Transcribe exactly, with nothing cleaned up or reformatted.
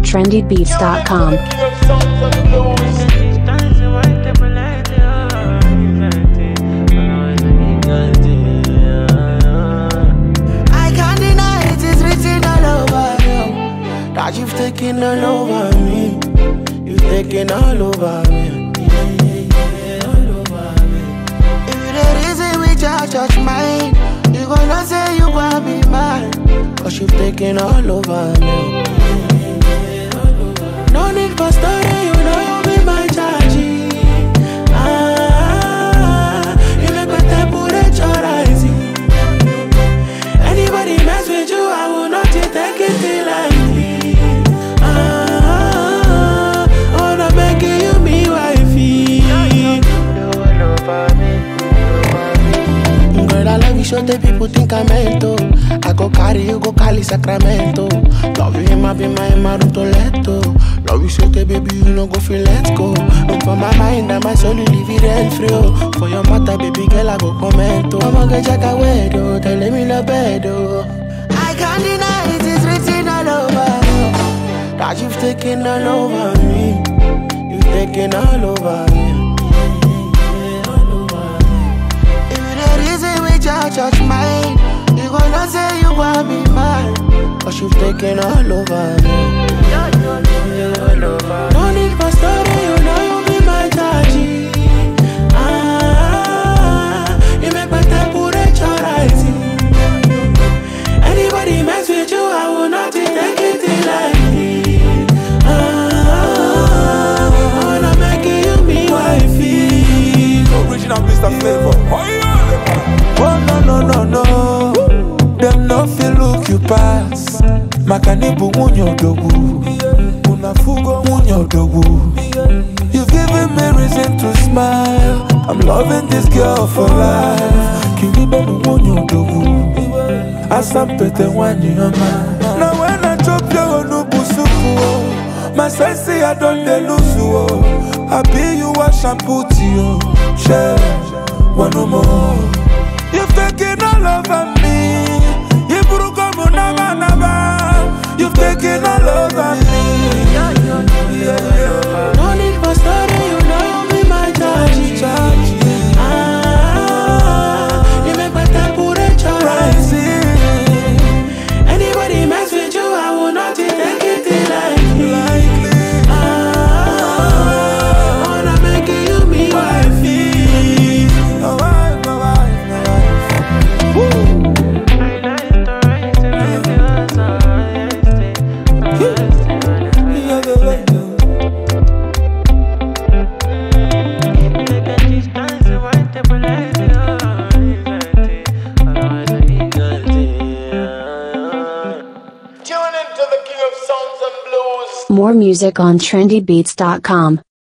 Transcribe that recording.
trendy beats dot com. You've taken all over me. You've taken all over me. Yeah, yeah, yeah, all over me. If there is a which I touch mine, you gonna say you wanna be mine. Cause you've taken all over me. Yeah, yeah, all over me. No need for story, you know you be my charge. Ah, you make my temperature rising. Anybody mess with you, I will not take it till I show the people think I'm mento. I go carry you, go Cali, Sacramento. Love you in my be my Maruto Leto. Love you so the baby, you no go feel let go. Look for my mind and my soul, you leave it rent free. For your mother, baby girl, I go commento. I'ma get jack away, though, tell me no bed, oh. I can't deny it, it's written all over. That you've taken all over me. You've taken all over me. I touch mine, you gonna say you want me mine. Cause you've taken all over me. No need for story, you know you be my charge. Ah, you make my temperature rising. Anybody mess with you, I will not take it till I leave. Ah, I wanna make you me wifey. Original Mister Flavor. Oh yeah. Oh no no no no, them no feel look you pass. Makanibu munyo dogu, unafugo munyo dogu. You've given me reason to smile. I'm loving this girl for life. Kilibe munyo dogu, asampete wanyi yama. Now when I chop your onubu suku, my sense I don't de lose. I be you a shampoo to you, share one more. You've taken all over me. You broke up on never, never. You've taken all over me. No need for story, you know you be my charge. Ah, you make my temperature rising. Anybody mess with you, I will not take it till I leave. Ah, I wanna make you me wifey. More music on trendy beats dot com.